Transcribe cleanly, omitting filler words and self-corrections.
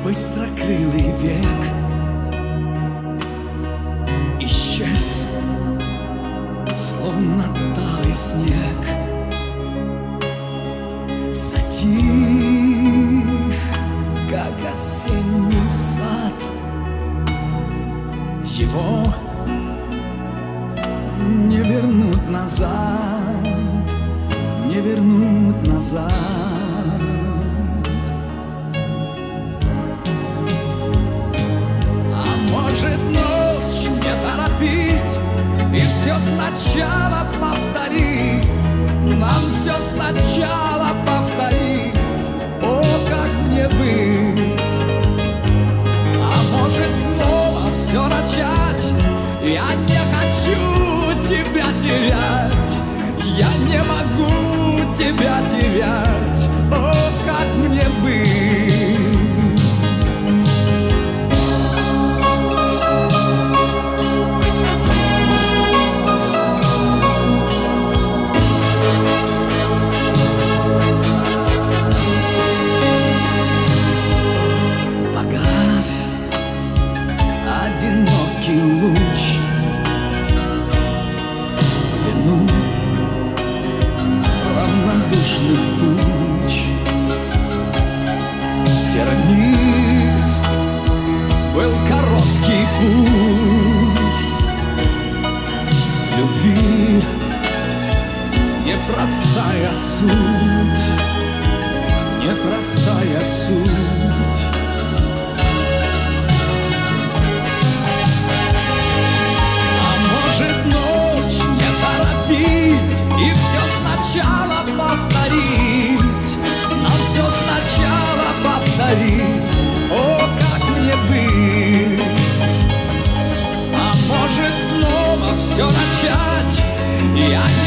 Быстрокрылый век исчез, словно талый снег. Затих, как осенний сад. Его не вернуть назад, не вернуть назад. И все сначала повторить, нам все сначала повторить. О, как мне быть? А может снова все начать? Я не хочу тебя терять, я не могу тебя терять. О, как мне быть? Одинокий луч вину равнодушных туч. Тернист был короткий путь любви, непростая суть, непростая суть. И все сначала повторить, нам все сначала повторить. О, как мне быть? А может снова все начать? Я